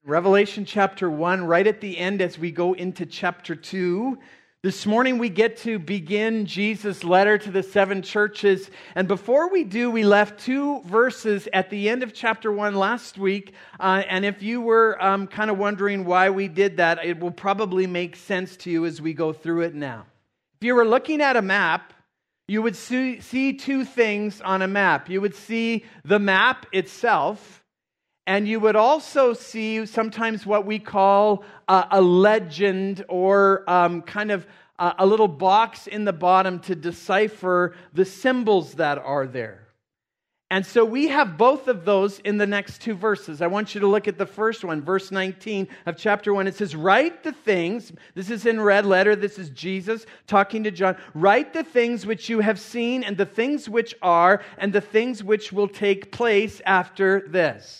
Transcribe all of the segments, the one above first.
Revelation chapter 1, right at the end as we go into chapter 2. This morning we get to begin Jesus' letter to the seven churches. And before we do, we left two verses at the end of chapter 1 last week. And if you were kind of wondering why we did that, it will probably make sense to you as we go through it now. If you were looking at a map, you would see two things on a map. You would see the map itself, and you would also see sometimes what we call a legend or kind of a little box in the bottom to decipher the symbols that are there. And so we have both of those in the next two verses. I want you to look at the first one, verse 19 of chapter 1. It says, "Write the things," this is in red letter, this is Jesus talking to John, "write the things which you have seen and the things which are and the things which will take place after this."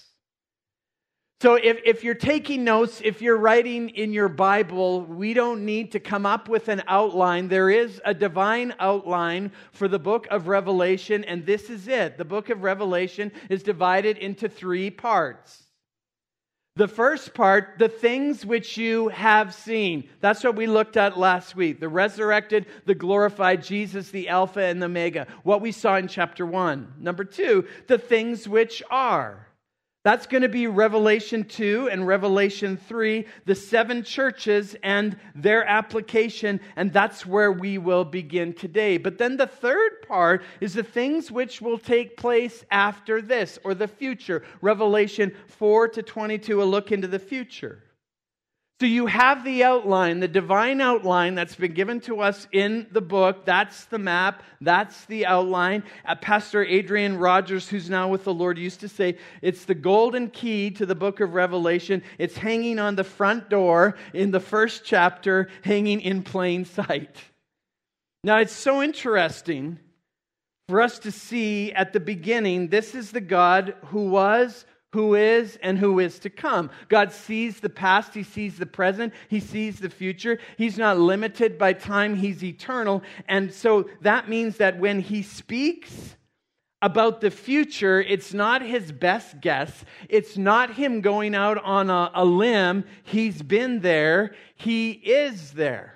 So if you're taking notes, if you're writing in your Bible, we don't need to come up with an outline. There is a divine outline for the book of Revelation, and this is it. The book of Revelation is divided into three parts. The first part, the things which you have seen. That's what we looked at last week. The resurrected, the glorified Jesus, the Alpha and the Omega. What we saw in chapter 1. Number 2, the things which are. That's going to be Revelation 2 and Revelation 3, the seven churches and their application, and that's where we will begin today. But then the third part is the things which will take place after this, or the future. Revelation 4 to 22, a look into the future. So you have the outline, the divine outline that's been given to us in the book. That's the map. That's the outline. Pastor Adrian Rogers, who's now with the Lord, used to say, it's the golden key to the book of Revelation. It's hanging on the front door in the first chapter, hanging in plain sight. Now, it's so interesting for us to see at the beginning, this is the God who was, who is, and who is to come. God sees the past, He sees the present, He sees the future. He's not limited by time, He's eternal. And so that means that when He speaks about the future, it's not His best guess. It's not Him going out on a limb. He's been there. He is there.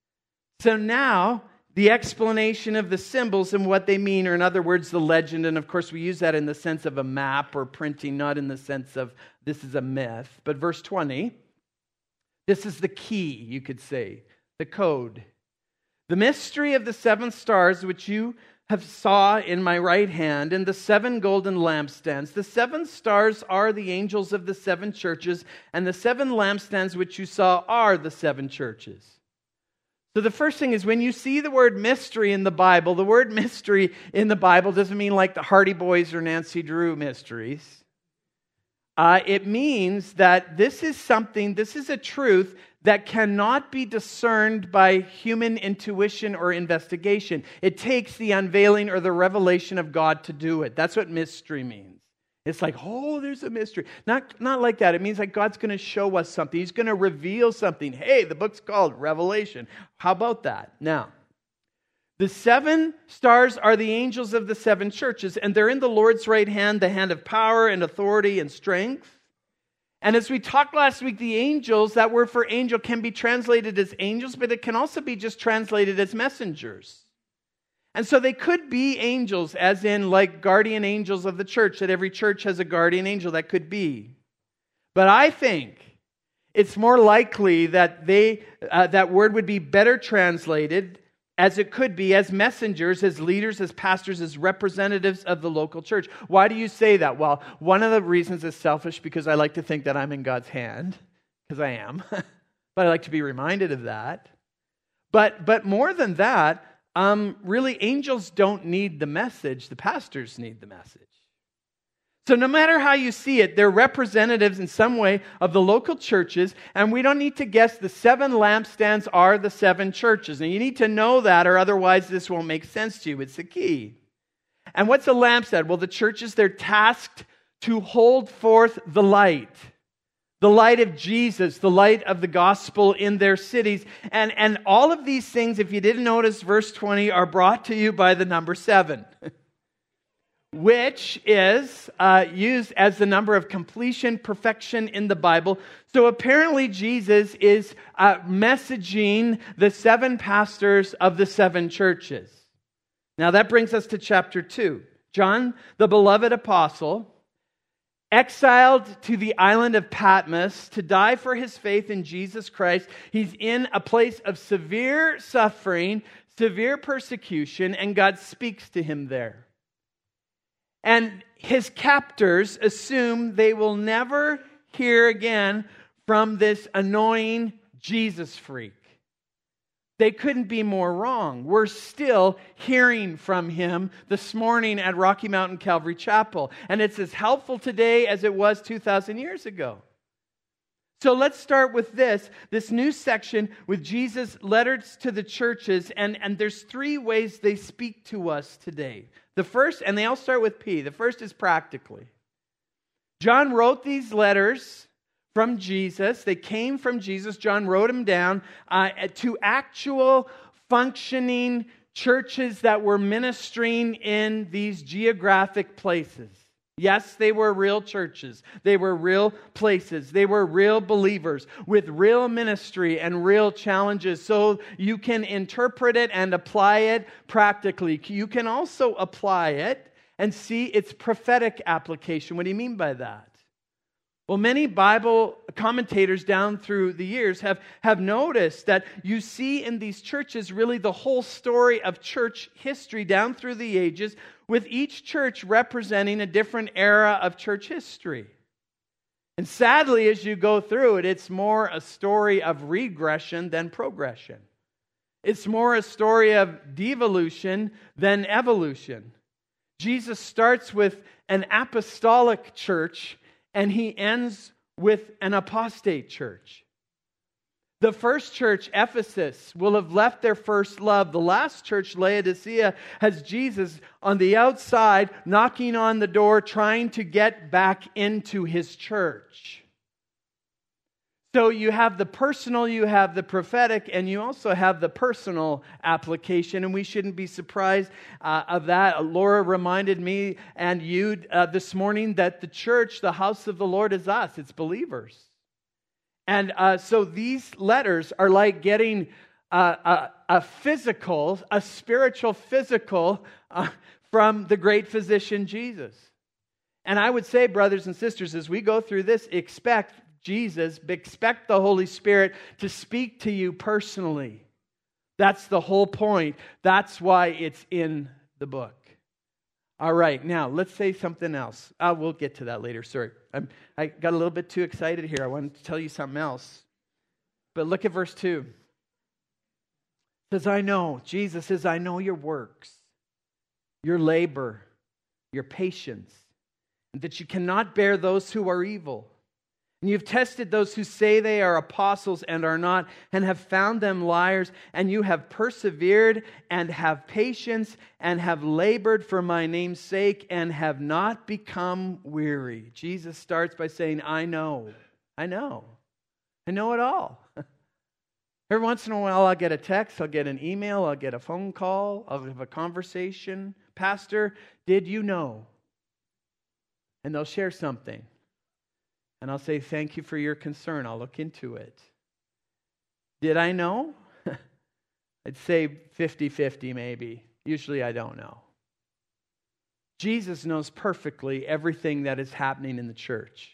So now, the explanation of the symbols and what they mean, or in other words, the legend. And of course, we use that in the sense of a map or printing, not in the sense of this is a myth. But verse 20, this is the key, you could say, the code. "The mystery of the seven stars which you have saw in my right hand, and the seven golden lampstands. The seven stars are the angels of the seven churches, and the seven lampstands which you saw are the seven churches." So the first thing is, when you see the word mystery in the Bible, the word mystery in the Bible doesn't mean like the Hardy Boys or Nancy Drew mysteries. It means that this is a truth that cannot be discerned by human intuition or investigation. It takes the unveiling or the revelation of God to do it. That's what mystery means. It's like, oh, there's a mystery. Not like that. It means like God's going to show us something. He's going to reveal something. Hey, the book's called Revelation. How about that? Now, the seven stars are the angels of the seven churches, and they're in the Lord's right hand, the hand of power and authority and strength. And as we talked last week, the angels, that word for angel can be translated as angels, but it can also be just translated as messengers. And so they could be angels, as in like guardian angels of the church, that every church has a guardian angel. That could be. But I think it's more likely that that word would be better translated, as it could be, as messengers, as leaders, as pastors, as representatives of the local church. Why do you say that? Well, one of the reasons is selfish, because I like to think that I'm in God's hand, because I am. But I like to be reminded of that. But more than that, really, angels don't need the message. The pastors need the message. So no matter how you see it, they're representatives in some way of the local churches, and we don't need to guess. The seven lampstands are the seven churches. And you need to know that, or otherwise this won't make sense to you. It's the key. And what's a lampstand? Well, the churches, they're tasked to hold forth the light. The light of Jesus, the light of the gospel in their cities. And all of these things, if you didn't notice, verse 20, are brought to you by the number 7. which is used as the number of completion, perfection in the Bible. So apparently Jesus is messaging the 7 pastors of the 7 churches. Now that brings us to chapter 2. John, the beloved apostle, exiled to the island of Patmos to die for his faith in Jesus Christ. He's in a place of severe suffering, severe persecution, and God speaks to him there. And his captors assume they will never hear again from this annoying Jesus freak. They couldn't be more wrong. We're still hearing from him this morning at Rocky Mountain Calvary Chapel. And it's as helpful today as it was 2,000 years ago. So let's start with this new section with Jesus' letters to the churches. And there's 3 ways they speak to us today. The first, and they all start with P. The first is practically. John wrote these letters from Jesus. They came from Jesus. John wrote them down to actual functioning churches that were ministering in these geographic places. Yes, they were real churches. They were real places. They were real believers with real ministry and real challenges. So you can interpret it and apply it practically. You can also apply it and see its prophetic application. What do you mean by that? Well, many Bible commentators down through the years have noticed that you see in these churches really the whole story of church history down through the ages, with each church representing a different era of church history. And sadly, as you go through it, it's more a story of regression than progression. It's more a story of devolution than evolution. Jesus starts with an apostolic church, and he ends with an apostate church. The first church, Ephesus, will have left their first love. The last church, Laodicea, has Jesus on the outside, knocking on the door, trying to get back into his church. So you have the personal, you have the prophetic, and you also have the personal application, and we shouldn't be surprised of that. Laura reminded me and you this morning that the church, the house of the Lord, is us. It's believers. And so these letters are like getting a spiritual physical from the great physician Jesus. And I would say, brothers and sisters, as we go through this, expect the Holy Spirit to speak to you personally. That's the whole point. That's why it's in the book. All right, now let's say something else. We'll get to that later. Sorry, I got a little bit too excited here. I wanted to tell you something else. But look at verse 2. It says, Jesus says, I know your works, your labor, your patience, and that you cannot bear those who are evil. And you've tested those who say they are apostles and are not, and have found them liars, and you have persevered and have patience and have labored for my name's sake and have not become weary. Jesus starts by saying, I know it all. Every once in a while I'll get a text, I'll get an email, I'll get a phone call, I'll have a conversation. Pastor, did you know? And they'll share something. And I'll say, thank you for your concern. I'll look into it. Did I know? I'd say 50-50 maybe. Usually I don't know. Jesus knows perfectly everything that is happening in the church.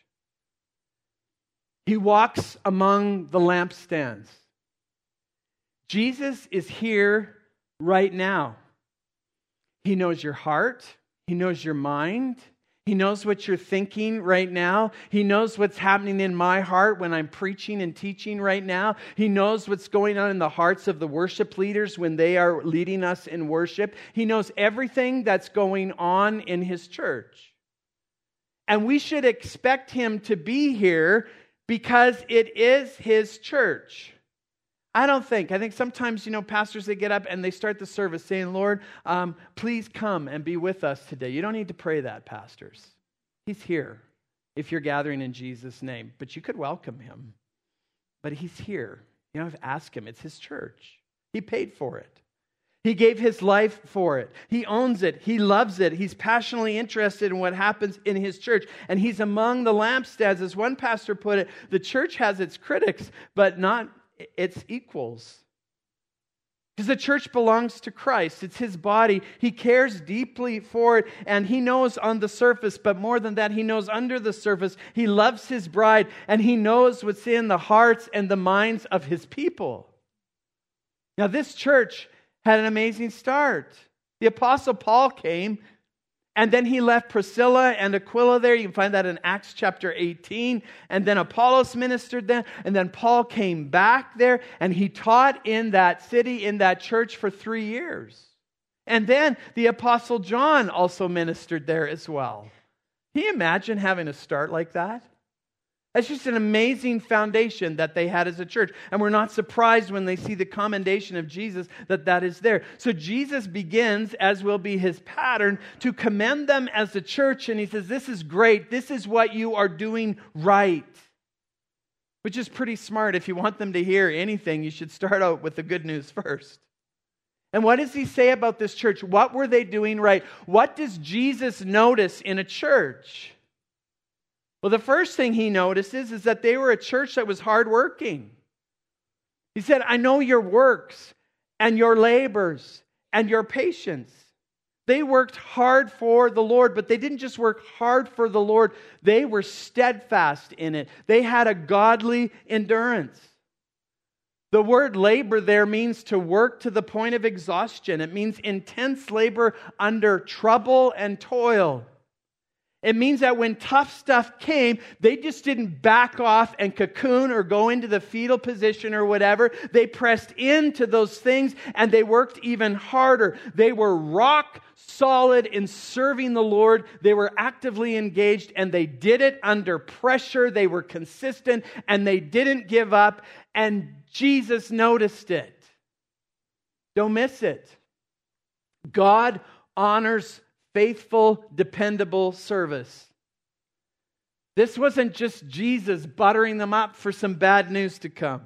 He walks among the lampstands. Jesus is here right now. He knows your heart. He knows your mind. He knows what you're thinking right now. He knows what's happening in my heart when I'm preaching and teaching right now. He knows what's going on in the hearts of the worship leaders when they are leading us in worship. He knows everything that's going on in His church. And we should expect Him to be here because it is His church. I think sometimes, pastors, they get up and they start the service saying, Lord, please come and be with us today. You don't need to pray that, pastors. He's here if you're gathering in Jesus' name. But you could welcome Him. But He's here. You don't have to ask Him. It's His church. He paid for it. He gave his life for it. He owns it. He loves it. He's passionately interested in what happens in his church. And he's among the lampstands. As one pastor put it, the church has its critics, but not its equals. Because the church belongs to Christ. It's his body. He cares deeply for it. And he knows on the surface, but more than that, he knows under the surface. He loves his bride. And he knows what's in the hearts and the minds of his people. Now, this church had an amazing start. The Apostle Paul came, and then he left Priscilla and Aquila there. You can find that in Acts chapter 18. And then Apollos ministered there. And then Paul came back there, and he taught in that city, in that church for 3 years. And then the Apostle John also ministered there as well. Can you imagine having a start like that? That's just an amazing foundation that they had as a church. And we're not surprised when they see the commendation of Jesus that is there. So Jesus begins, as will be his pattern, to commend them as a church. And he says, this is great. This is what you are doing right. Which is pretty smart. If you want them to hear anything, you should start out with the good news first. And what does he say about this church? What were they doing right? What does Jesus notice in a church? Well, the first thing he notices is that they were a church that was hardworking. He said, I know your works and your labors and your patience. They worked hard for the Lord, but they didn't just work hard for the Lord. They were steadfast in it. They had a godly endurance. The word labor there means to work to the point of exhaustion. It means intense labor under trouble and toil. It means that when tough stuff came, they just didn't back off and cocoon or go into the fetal position or whatever. They pressed into those things and they worked even harder. They were rock solid in serving the Lord. They were actively engaged and they did it under pressure. They were consistent and they didn't give up. And Jesus noticed it. Don't miss it. God honors faithful, dependable service. This wasn't just Jesus buttering them up for some bad news to come.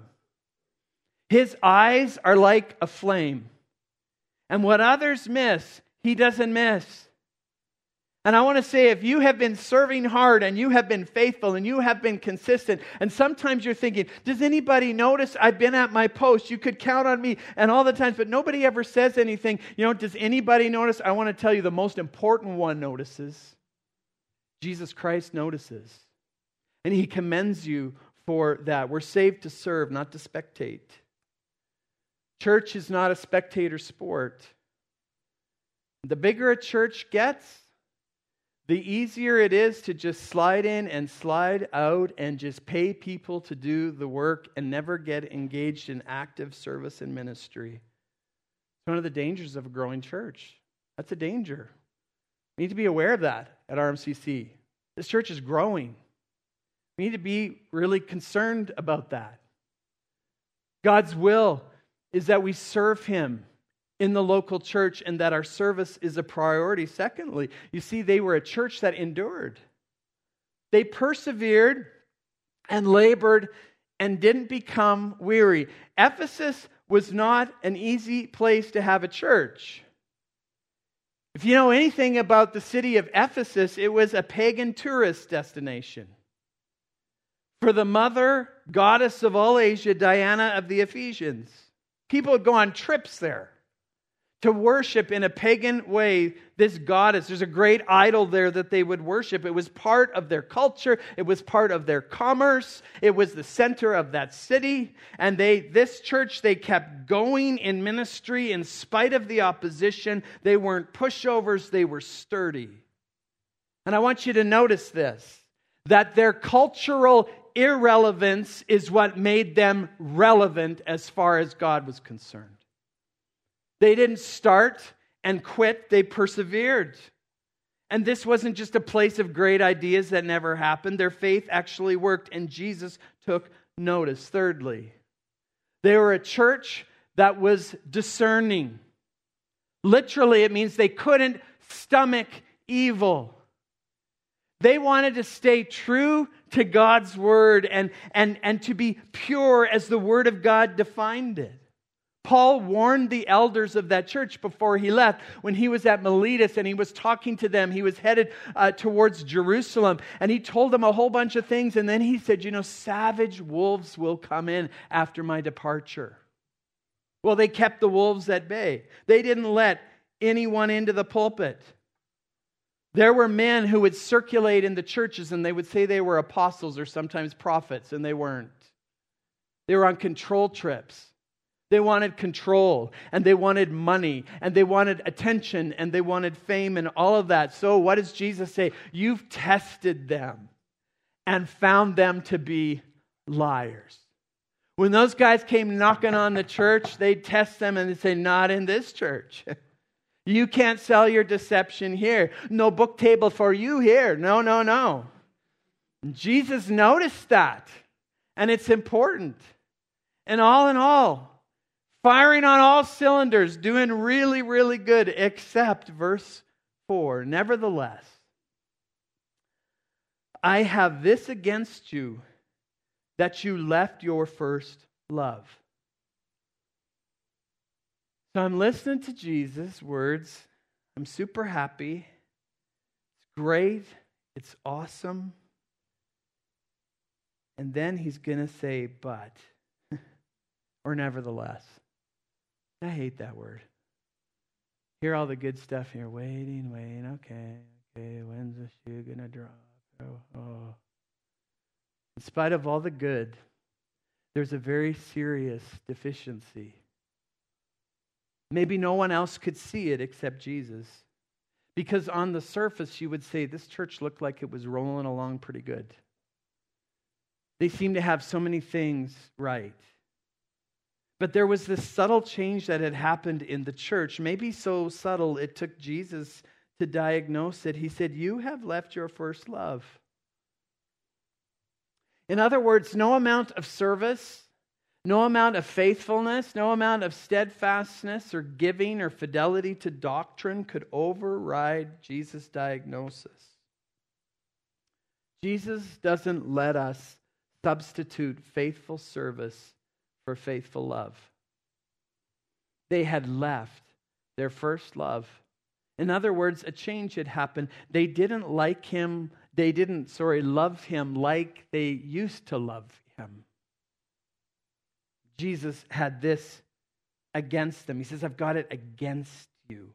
His eyes are like a flame. And what others miss, he doesn't miss. And I want to say, if you have been serving hard and you have been faithful and you have been consistent, and sometimes you're thinking, does anybody notice I've been at my post? You could count on me and all the times, but nobody ever says anything. Does anybody notice? I want to tell you the most important one notices. Jesus Christ notices. And he commends you for that. We're saved to serve, not to spectate. Church is not a spectator sport. The bigger a church gets, the easier it is to just slide in and slide out and just pay people to do the work and never get engaged in active service and ministry. It's one of the dangers of a growing church. That's a danger. We need to be aware of that at RMCC. This church is growing. We need to be really concerned about that. God's will is that we serve him in the local church and that our service is a priority. Secondly, you see, they were a church that endured. They persevered and labored and didn't become weary. Ephesus was not an easy place to have a church. If you know anything about the city of Ephesus, it was a pagan tourist destination for the mother goddess of all Asia, Diana of the Ephesians. People would go on trips there to worship in a pagan way this goddess. There's a great idol there that they would worship. It was part of their culture. It was part of their commerce. It was the center of that city. And this church, they kept going in ministry in spite of the opposition. They weren't pushovers. They were sturdy. And I want you to notice this, that their cultural irrelevance is what made them relevant as far as God was concerned. They didn't start and quit, they persevered. And this wasn't just a place of great ideas that never happened. Their faith actually worked, and Jesus took notice. Thirdly, they were a church that was discerning. Literally, it means they couldn't stomach evil. They wanted to stay true to God's word and to be pure as the Word of God defined it. Paul warned the elders of that church before he left. When he was at Miletus and he was talking to them, he was headed towards Jerusalem, and he told them a whole bunch of things. And then he said, savage wolves will come in after my departure. Well, they kept the wolves at bay. They didn't let anyone into the pulpit. There were men who would circulate in the churches and they would say they were apostles or sometimes prophets, and they weren't. They were on control trips. They wanted control, and they wanted money, and they wanted attention, and they wanted fame, and all of that. So what does Jesus say? You've tested them and found them to be liars. When those guys came knocking on the church, they'd test them and they'd say, not in this church. You can't sell your deception here. No book table for you here. No, no, no. Jesus noticed that, and it's important. And all in all, firing on all cylinders, doing really, really good, except verse 4. Nevertheless, I have this against you, that you left your first love. So I'm listening to Jesus' words. I'm super happy. It's great. It's awesome. And then he's going to say, but, or nevertheless. I hate that word. Hear all the good stuff here. Waiting. Okay. When's the shoe going to drop? Oh. In spite of all the good, there's a very serious deficiency. Maybe no one else could see it except Jesus. Because on the surface, you would say this church looked like it was rolling along pretty good. They seemed to have so many things right. But there was this subtle change that had happened in the church, maybe so subtle it took Jesus to diagnose it. He said, you have left your first love. In other words, no amount of service, no amount of faithfulness, no amount of steadfastness or giving or fidelity to doctrine could override Jesus' diagnosis. Jesus doesn't let us substitute faithful service for faithful love. They had left their first love. In other words, a change had happened. They didn't love him like they used to love him. Jesus had this against them. He says, I've got it against you.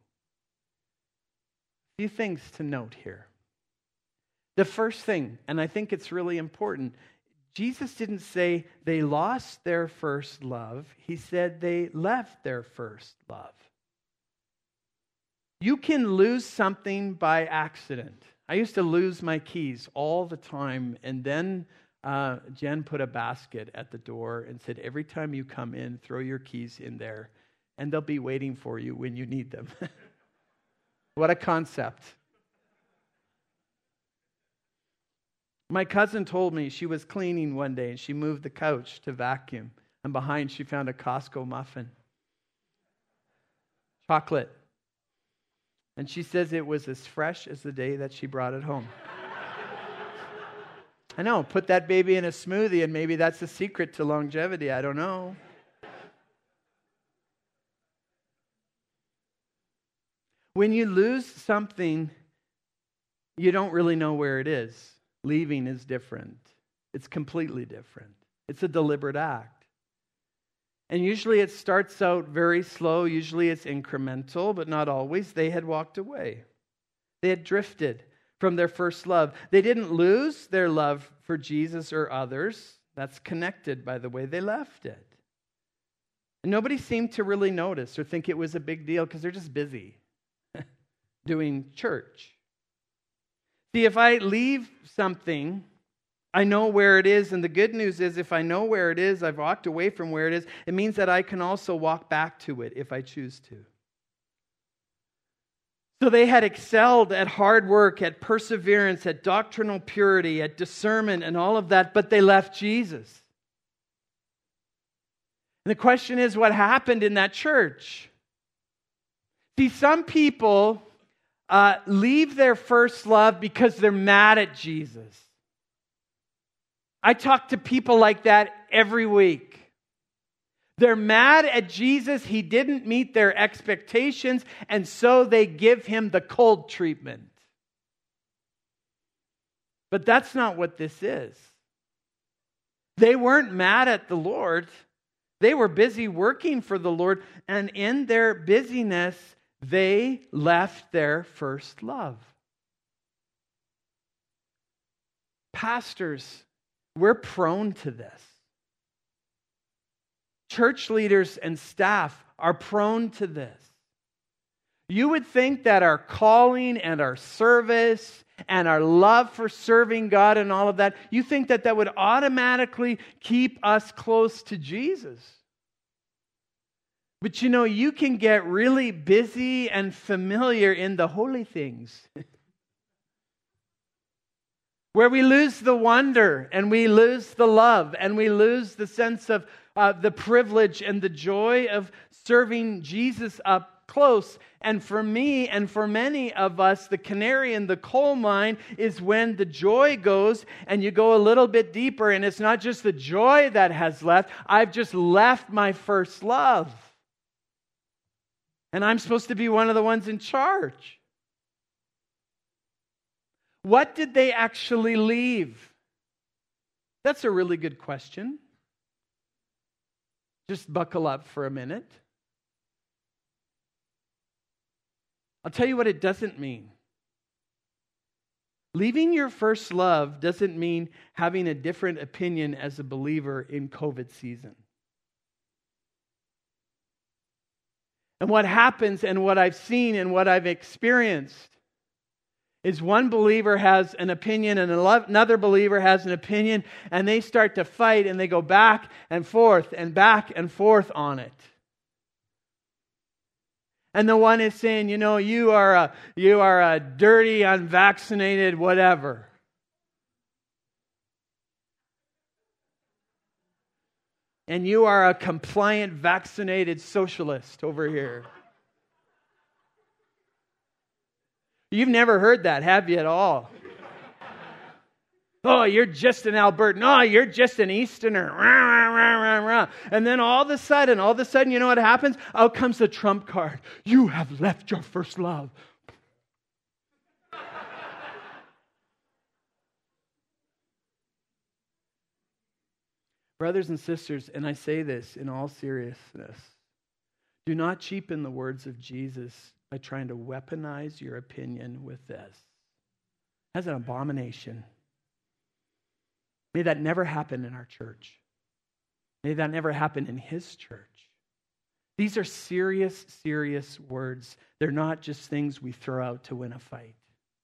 A few things to note here. The first thing, and I think it's really important, Jesus didn't say they lost their first love. He said they left their first love. You can lose something by accident. I used to lose my keys all the time, and then Jen put a basket at the door and said, every time you come in, throw your keys in there, and they'll be waiting for you when you need them. What a concept. My cousin told me she was cleaning one day and she moved the couch to vacuum, and behind she found a Costco muffin. Chocolate. And she says it was as fresh as the day that she brought it home. I know, put that baby in a smoothie and maybe that's the secret to longevity. I don't know. When you lose something, you don't really know where it is. Leaving is different. It's completely different. It's a deliberate act. And usually it starts out very slow. Usually it's incremental, but not always. They had walked away. They had drifted from their first love. They didn't lose their love for Jesus or others. That's connected by the way they left it. And nobody seemed to really notice or think it was a big deal because they're just busy doing church. See, if I leave something, I know where it is. And the good news is if I know where it is, I've walked away from where it is, it means that I can also walk back to it if I choose to. So they had excelled at hard work, at perseverance, at doctrinal purity, at discernment and all of that, but they left Jesus. And the question is, what happened in that church? See, some people leave their first love because they're mad at Jesus. I talk to people like that every week. They're mad at Jesus. He didn't meet their expectations, and so they give him the cold treatment. But that's not what this is. They weren't mad at the Lord. They were busy working for the Lord, and in their busyness, they left their first love. Pastors, we're prone to this. Church leaders and staff are prone to this. You would think that our calling and our service and our love for serving God and all of that, you think that that would automatically keep us close to Jesus. But you know, you can get really busy and familiar in the holy things. Where we lose the wonder and we lose the love and we lose the sense of the privilege and the joy of serving Jesus up close. And for me and for many of us, the canary in the coal mine is when the joy goes and you go a little bit deeper, and it's not just the joy that has left. I've just left my first love. And I'm supposed to be one of the ones in charge. What did they actually leave? That's a really good question. Just buckle up for a minute. I'll tell you what it doesn't mean. Leaving your first love doesn't mean having a different opinion as a believer in COVID season. And what happens and what I've seen and what I've experienced is one believer has an opinion and another believer has an opinion, and they start to fight and they go back and forth on it. And the one is saying, you know, you are a dirty, unvaccinated, whatever. And you are a compliant, vaccinated socialist over here. You've never heard that, have you, at all? Oh, you're just an Albertan. Oh, you're just an Easterner. And then all of a sudden, you know what happens? Out comes the trump card. You have left your first love. Brothers and sisters, and I say this in all seriousness, do not cheapen the words of Jesus by trying to weaponize your opinion with this. That's an abomination. May that never happen in our church. May that never happen in His church. These are serious, serious words. They're not just things we throw out to win a fight.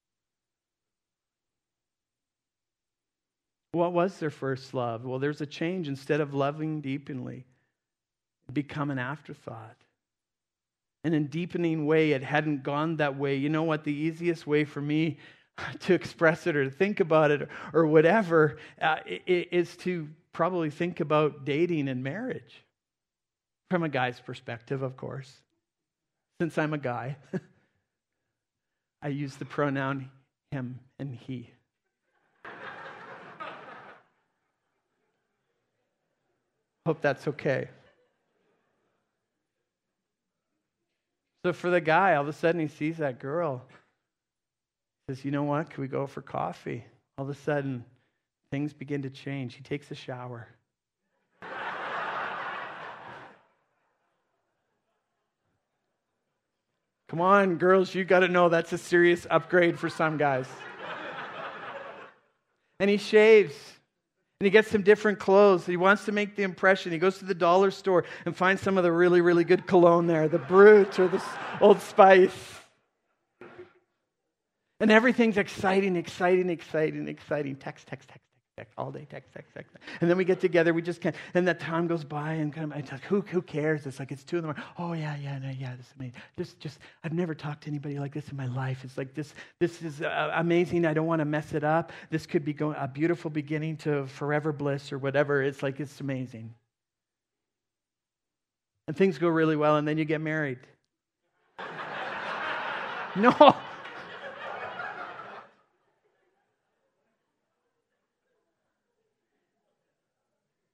What was their first love? Well, there's a change. Instead of loving deeply, it become an afterthought. And in a deepening way, it hadn't gone that way. You know what? The easiest way for me to express it or to think about it or whatever is to probably think about dating and marriage. From a guy's perspective, of course. Since I'm a guy, I use the pronoun him and he. Hope that's okay. So for the guy, all of a sudden he sees that girl. He says, you know what? Can we go for coffee? All of a sudden, things begin to change. He takes a shower. Come on, girls, you got to know that's a serious upgrade for some guys. And he shaves. And he gets some different clothes. He wants to make the impression. He goes to the dollar store and finds some of the really, really good cologne there. The Brut or the Old Spice. And everything's exciting. Text all day. Text. And then we get together. We just can't. And that time goes by, and it's like, who cares? It's like it's 2 a.m. Oh yeah. This is amazing. Just I've never talked to anybody like this in my life. It's like this is amazing. I don't want to mess it up. This could be a beautiful beginning to forever bliss or whatever. It's like it's amazing. And things go really well, and then you get married. No.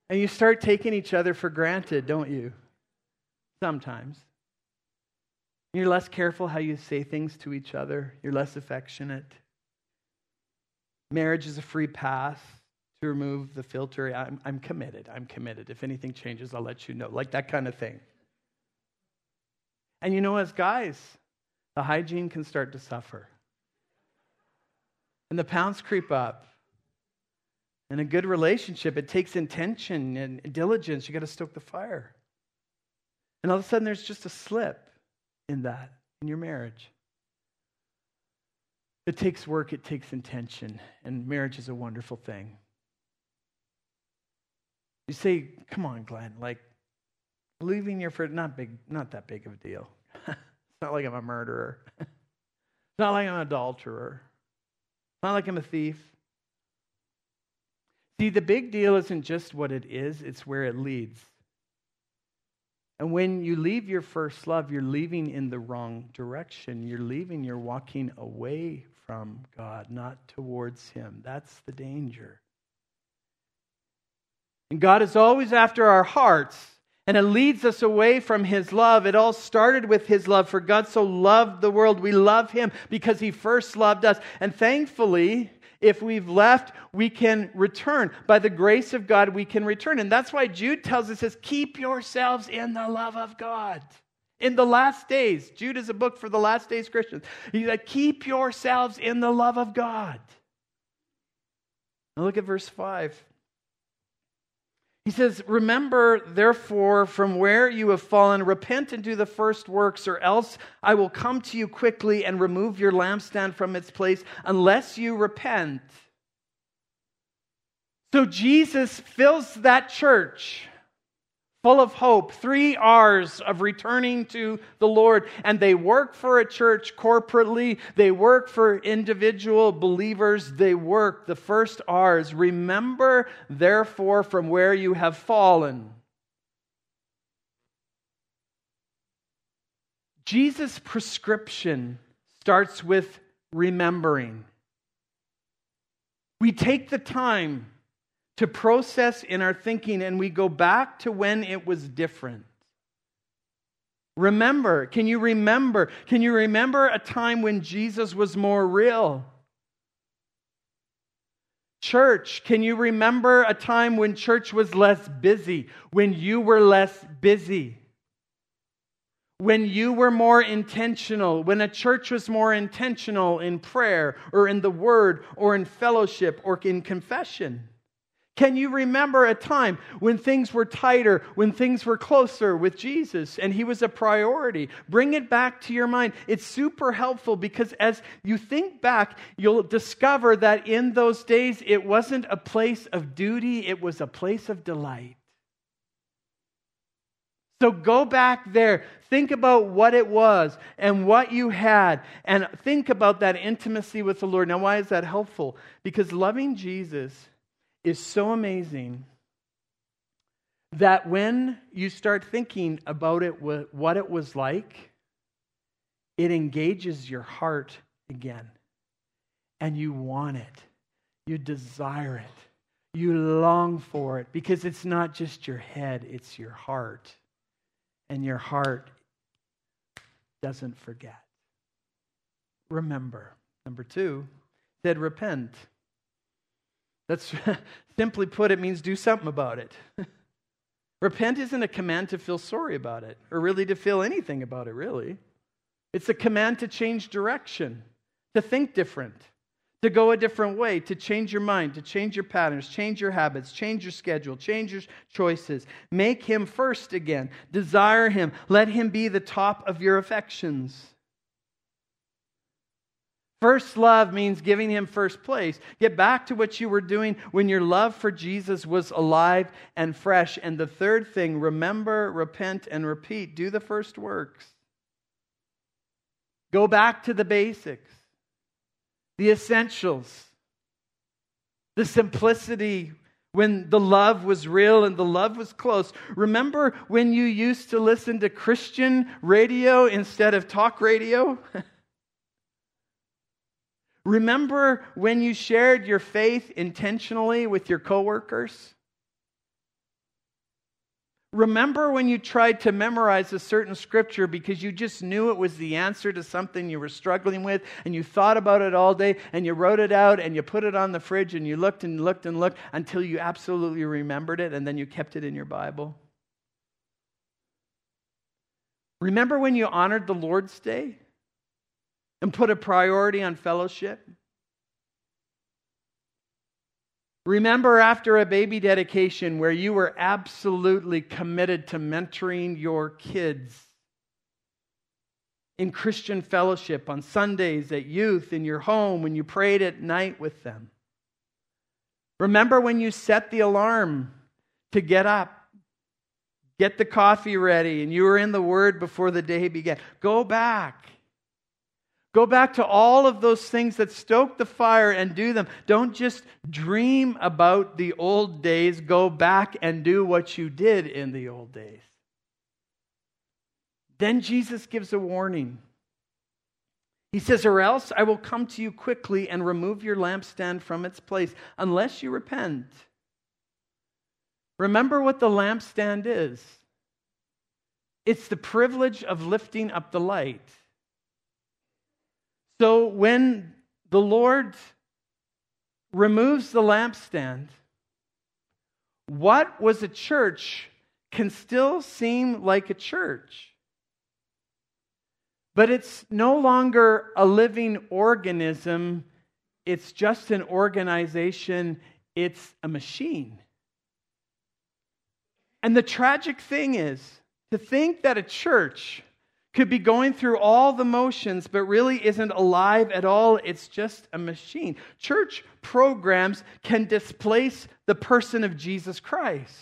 And you start taking each other for granted, don't you? Sometimes. You're less careful how you say things to each other. You're less affectionate. Marriage is a free pass to remove the filter. I'm committed. I'm committed. If anything changes, I'll let you know. Like that kind of thing. And as guys, the hygiene can start to suffer. And the pounds creep up. In a good relationship, it takes intention and diligence. You got to stoke the fire. And all of a sudden, there's just a slip in that, in your marriage. It takes work, it takes intention, and marriage is a wonderful thing. You say, come on, Glenn, like, leaving your friend, not that big of a deal. It's not like I'm a murderer. It's not like I'm an adulterer. It's not like I'm a thief. See, the big deal isn't just what it is, it's where it leads. And when you leave your first love, you're leaving in the wrong direction. You're walking away from God, not towards Him. That's the danger. And God is always after our hearts, and it leads us away from His love. It all started with His love. For God so loved the world. We love Him because He first loved us. And thankfully, if we've left, we can return. By the grace of God, we can return. And that's why Jude tells us, says, keep yourselves in the love of God. In the last days. Jude is a book for the last days Christians. He's like, keep yourselves in the love of God. Now look at verse 5. He says, remember, therefore, from where you have fallen, repent and do the first works, or else I will come to you quickly and remove your lampstand from its place, unless you repent. So Jesus fills that church full of hope, 3 R's of returning to the Lord. And they work for a church corporately. They work for individual believers. They work. The first R is, remember, therefore, from where you have fallen. Jesus' prescription starts with remembering. We take the time to process in our thinking, and we go back to when it was different. Remember. Can you remember? Can you remember a time when Jesus was more real? Church, can you remember a time when church was less busy? When you were less busy? When you were more intentional? When a church was more intentional in prayer, or in the Word, or in fellowship, or in confession? Can you remember a time when things were tighter, when things were closer with Jesus and He was a priority? Bring it back to your mind. It's super helpful because as you think back, you'll discover that in those days, it wasn't a place of duty, it was a place of delight. So go back there, think about what it was and what you had, and think about that intimacy with the Lord. Now, why is that helpful? Because loving Jesus is so amazing that when you start thinking about it, what it was like, it engages your heart again. And you want it. You desire it. You long for it. Because it's not just your head, it's your heart. And your heart doesn't forget. Remember. Number 2, said repent. That's simply put, it means do something about it. Repent isn't a command to feel sorry about it, or really to feel anything about it, really. It's a command to change direction, to think different, to go a different way, to change your mind, to change your patterns, change your habits, change your schedule, change your choices. Make Him first again. Desire Him. Let Him be the top of your affections. First love means giving Him first place. Get back to what you were doing when your love for Jesus was alive and fresh. And the third thing, remember, repent, and repeat. Do the first works. Go back to the basics, the essentials, the simplicity when the love was real and the love was close. Remember when you used to listen to Christian radio instead of talk radio? Remember when you shared your faith intentionally with your coworkers? Remember when you tried to memorize a certain scripture because you just knew it was the answer to something you were struggling with, and you thought about it all day, and you wrote it out, and you put it on the fridge, and you looked and looked and looked until you absolutely remembered it, and then you kept it in your Bible? Remember when you honored the Lord's Day and put a priority on fellowship? Remember after a baby dedication where you were absolutely committed to mentoring your kids in Christian fellowship on Sundays, at youth, in your home, when you prayed at night with them? Remember when you set the alarm to get up, get the coffee ready, and you were in the Word before the day began? Go back. Go back to all of those things that stoke the fire and do them. Don't just dream about the old days. Go back and do what you did in the old days. Then Jesus gives a warning. He says, "Or else I will come to you quickly and remove your lampstand from its place, unless you repent." Remember what the lampstand is. It's the privilege of lifting up the light. So when the Lord removes the lampstand, what was a church can still seem like a church. But it's no longer a living organism. It's just an organization. It's a machine. And the tragic thing is to think that a church could be going through all the motions, but really isn't alive at all. It's just a machine. Church programs can displace the person of Jesus Christ.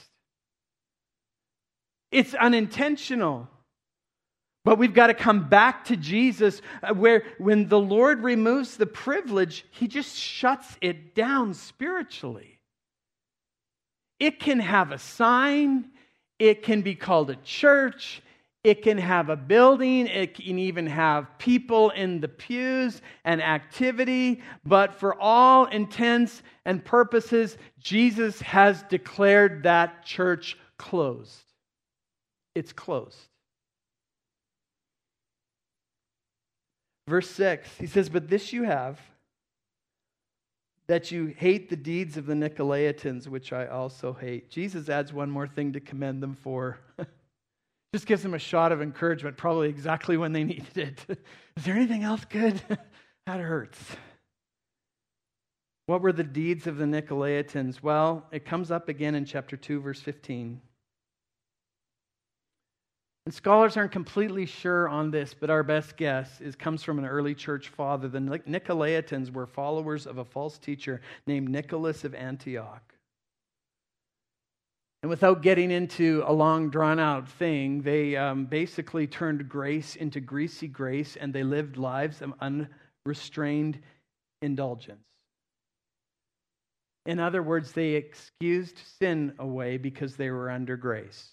It's unintentional. But we've got to come back to Jesus, where when the Lord removes the privilege, He just shuts it down spiritually. It can have a sign. It can be called a church. It can have a building. It can even have people in the pews and activity. But for all intents and purposes, Jesus has declared that church closed. It's closed. Verse 6, he says, "But this you have, that you hate the deeds of the Nicolaitans, which I also hate." Jesus adds one more thing to commend them for. Just gives them a shot of encouragement, probably exactly when they needed it. Is there anything else good? That hurts. What were the deeds of the Nicolaitans? Well, it comes up again in chapter 2, verse 15. And scholars aren't completely sure on this, but our best guess comes from an early church father. The Nicolaitans were followers of a false teacher named Nicholas of Antioch. And without getting into a long, drawn-out thing, they basically turned grace into greasy grace, and they lived lives of unrestrained indulgence. In other words, they excused sin away because they were under grace.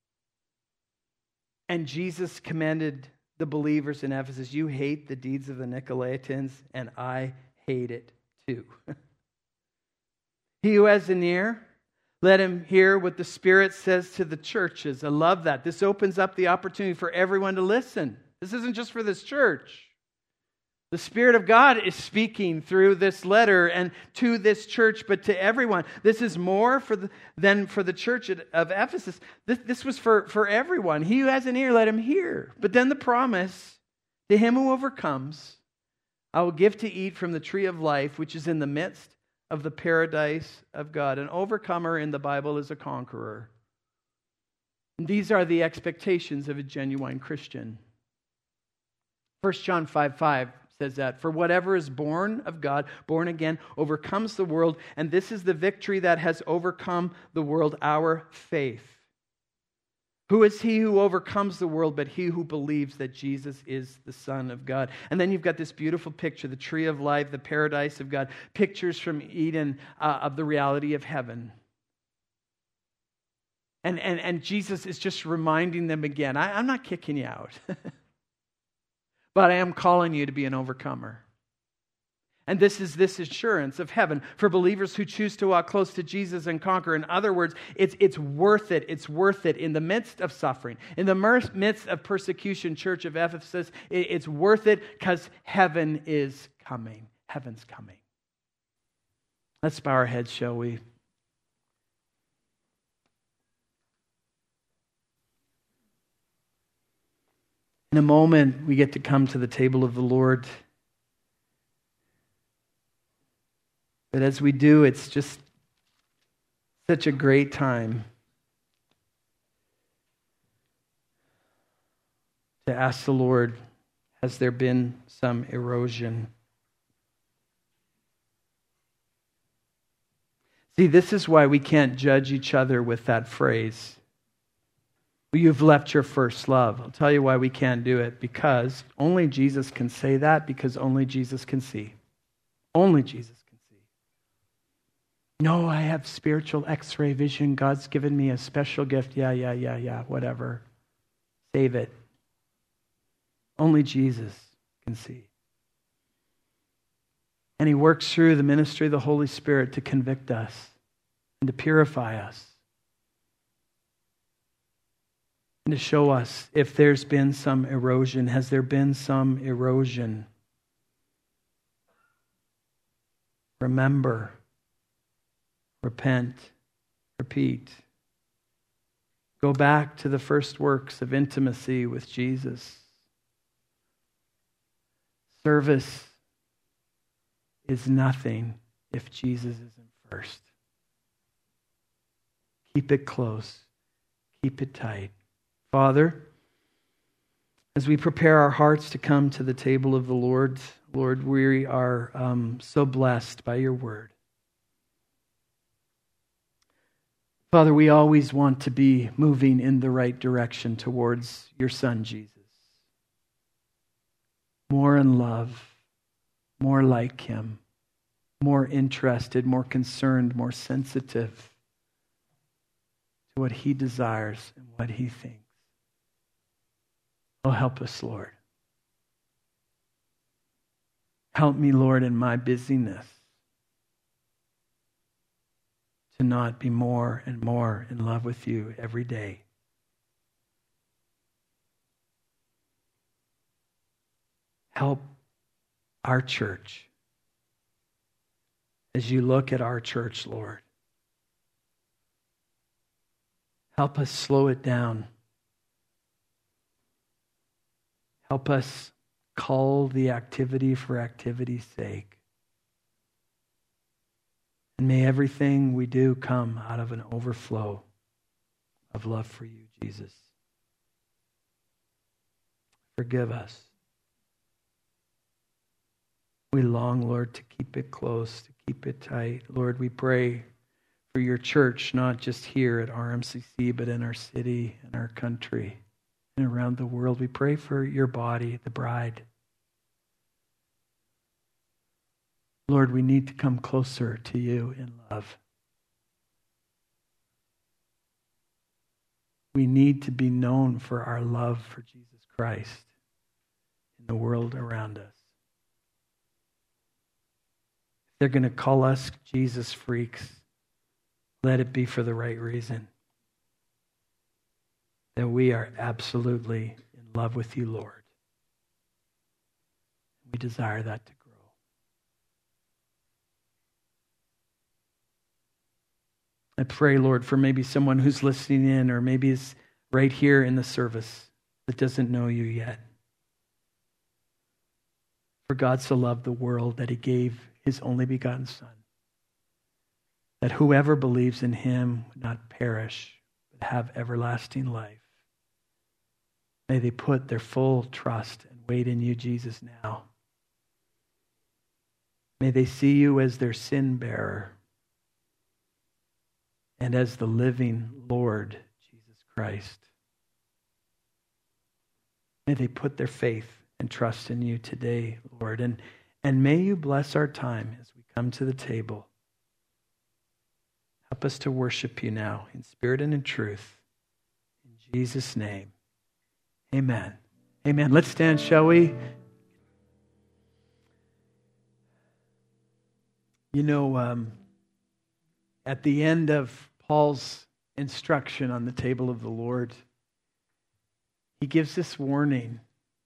And Jesus commanded the believers in Ephesus, "You hate the deeds of the Nicolaitans, and I hate it too." He who has an ear, let him hear what the Spirit says to the churches. I love that. This opens up the opportunity for everyone to listen. This isn't just for this church. The Spirit of God is speaking through this letter and to this church, but to everyone. This is more than for the church of Ephesus. This was for everyone. He who has an ear, let him hear. But then the promise, to him who overcomes, I will give to eat from the tree of life, which is in the midst of the paradise of God. An overcomer in the Bible is a conqueror. And these are the expectations of a genuine Christian. 1 John 5:5 says that, "For whatever is born of God, born again, overcomes the world, and this is the victory that has overcome the world, our faith. Who is he who overcomes the world but he who believes that Jesus is the Son of God?" And then you've got this beautiful picture, the tree of life, the paradise of God, pictures from Eden of the reality of heaven. And Jesus is just reminding them again, I'm not kicking you out, but I am calling you to be an overcomer. And this is this assurance of heaven for believers who choose to walk close to Jesus and conquer. In other words, it's worth it. It's worth it in the midst of suffering, in the midst of persecution, Church of Ephesus. It's worth it because heaven is coming. Heaven's coming. Let's bow our heads, shall we? In a moment, we get to come to the table of the Lord. But as we do, it's just such a great time to ask the Lord, has there been some erosion? See, this is why we can't judge each other with that phrase. You've left your first love. I'll tell you why we can't do it. Because only Jesus can say that, because only Jesus can see. Only Jesus can see. No, I have spiritual x-ray vision. God's given me a special gift. Yeah, whatever. Save it. Only Jesus can see. And He works through the ministry of the Holy Spirit to convict us and to purify us and to show us if there's been some erosion. Has there been some erosion? Remember. Repent, repeat. Go back to the first works of intimacy with Jesus. Service is nothing if Jesus isn't first. Keep it close. Keep it tight. Father, as we prepare our hearts to come to the table of the Lord, Lord, we are so blessed by your word. Father, we always want to be moving in the right direction towards your Son, Jesus. More in love, more like him, more interested, more concerned, more sensitive to what he desires and what he thinks. Oh, help us, Lord. Help me, Lord, in my busyness to not be more and more in love with you every day. Help our church as you look at our church, Lord. Help us slow it down. Help us call the activity for activity's sake. And may everything we do come out of an overflow of love for you, Jesus. Forgive us. We long, Lord, to keep it close, to keep it tight. Lord, we pray for your church, not just here at RMCC, but in our city, in our country, and around the world. We pray for your body, the bride. Lord, we need to come closer to you in love. We need to be known for our love for Jesus Christ in the world around us. If they're going to call us Jesus freaks, let it be for the right reason. That we are absolutely in love with you, Lord. We desire that to grow. I pray, Lord, for maybe someone who's listening in or maybe is right here in the service that doesn't know you yet. For God so loved the world that he gave his only begotten Son, that whoever believes in him would not perish, but have everlasting life. May they put their full trust and wait in you, Jesus, now. May they see you as their sin bearer and as the living Lord, Jesus Christ. May they put their faith and trust in you today, Lord. And may you bless our time as we come to the table. Help us to worship you now in spirit and in truth. In Jesus' name, amen. Amen. Let's stand, shall we? At the end of Paul's instruction on the table of the Lord, he gives this warning.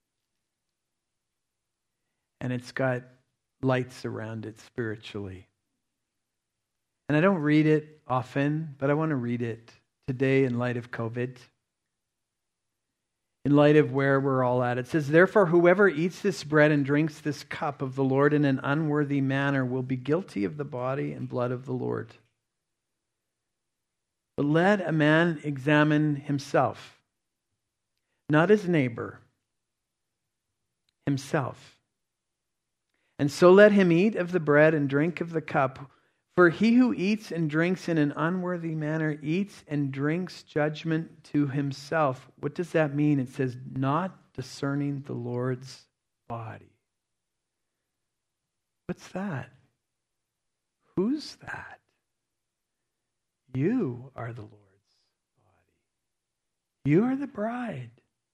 And it's got lights around it spiritually. And I don't read it often, but I want to read it today in light of COVID. In light of where we're all at. It says, "Therefore, whoever eats this bread and drinks this cup of the Lord in an unworthy manner will be guilty of the body and blood of the Lord. But let a man examine himself, not his neighbor, himself. And so let him eat of the bread and drink of the cup. For he who eats and drinks in an unworthy manner eats and drinks judgment to himself." What does that mean? It says, not discerning the Lord's body. What's that? Who's that? You are the Lord's body. You are the bride.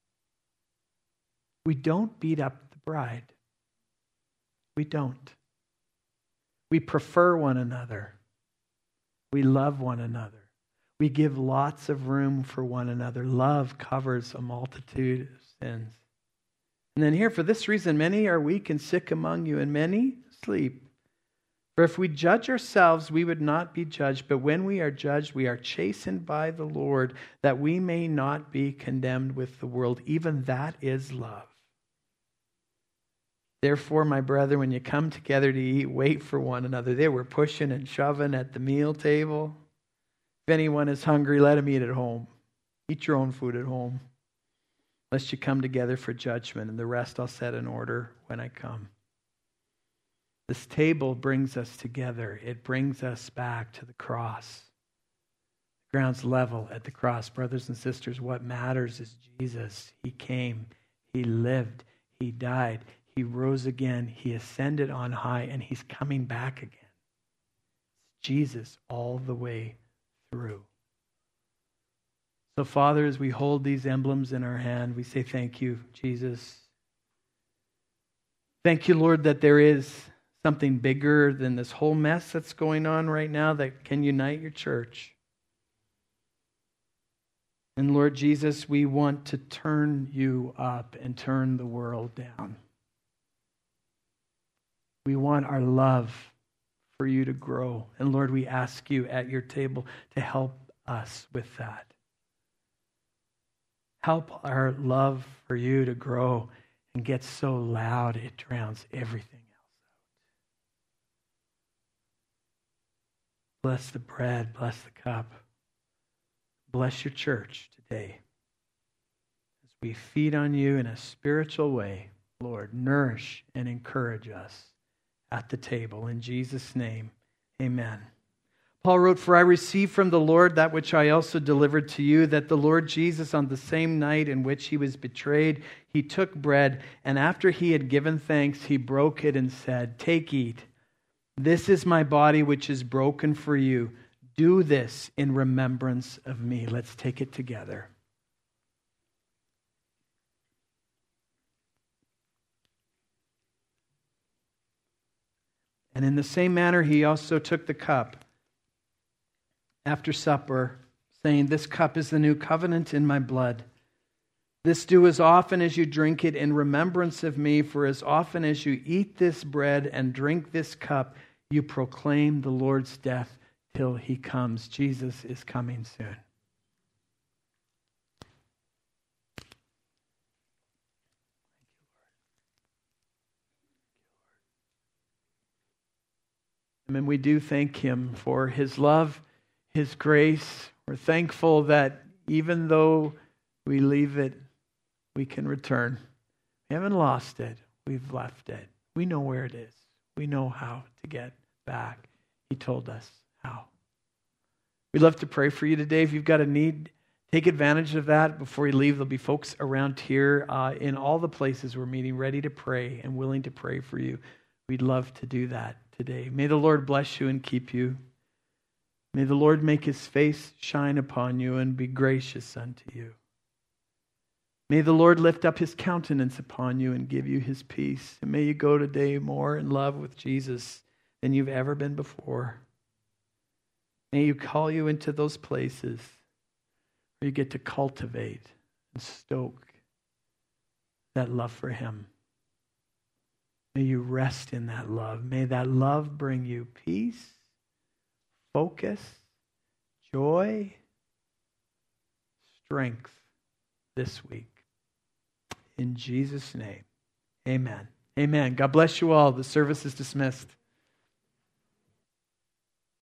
We don't beat up the bride. We don't. We prefer one another. We love one another. We give lots of room for one another. Love covers a multitude of sins. And then here, for this reason, many are weak and sick among you, and many sleep. For if we judge ourselves, we would not be judged. But when we are judged, we are chastened by the Lord, that we may not be condemned with the world. Even that is love. Therefore, my brethren, when you come together to eat, wait for one another. They were pushing and shoving at the meal table. If anyone is hungry, let him eat at home. Eat your own food at home, lest you come together for judgment, and the rest I'll set in order when I come. This table brings us together. It brings us back to the cross. The ground's level at the cross. Brothers and sisters, what matters is Jesus. He came. He lived. He died. He rose again. He ascended on high, and he's coming back again. It's Jesus all the way through. So, Father, as we hold these emblems in our hand, we say thank you, Jesus. Thank you, Lord, that there is something bigger than this whole mess that's going on right now that can unite your church. And Lord Jesus, we want to turn you up and turn the world down. We want our love for you to grow. And Lord, we ask you at your table to help us with that. Help our love for you to grow and get so loud it drowns everything else out. Bless the bread, bless the cup. Bless your church today. As we feed on you in a spiritual way, Lord, nourish and encourage us at the table. In Jesus' name, amen. Paul wrote, "For I received from the Lord that which I also delivered to you, that the Lord Jesus, on the same night in which he was betrayed, he took bread, and after he had given thanks, he broke it and said, 'Take, eat. This is my body which is broken for you. Do this in remembrance of me.'" Let's take it together. And in the same manner, he also took the cup after supper, saying, "This cup is the new covenant in my blood. This do as often as you drink it in remembrance of me, for as often as you eat this bread and drink this cup, you proclaim the Lord's death till he comes." Jesus is coming soon. And we do thank him for his love, his grace. We're thankful that even though we leave it, we can return. We haven't lost it. We've left it. We know where it is. We know how to get back. He told us how. We'd love to pray for you today. If you've got a need, take advantage of that before you leave. There'll be folks around here in all the places we're meeting, ready to pray and willing to pray for you. We'd love to do that today. May the Lord bless you and keep you. May the Lord make his face shine upon you and be gracious unto you. May the Lord lift up his countenance upon you and give you his peace. And may you go today more in love with Jesus than you've ever been before. May you call you into those places where you get to cultivate and stoke that love for Him. May you rest in that love. May that love bring you peace, focus, joy, strength this week. In Jesus' name, amen. Amen. God bless you all. The service is dismissed.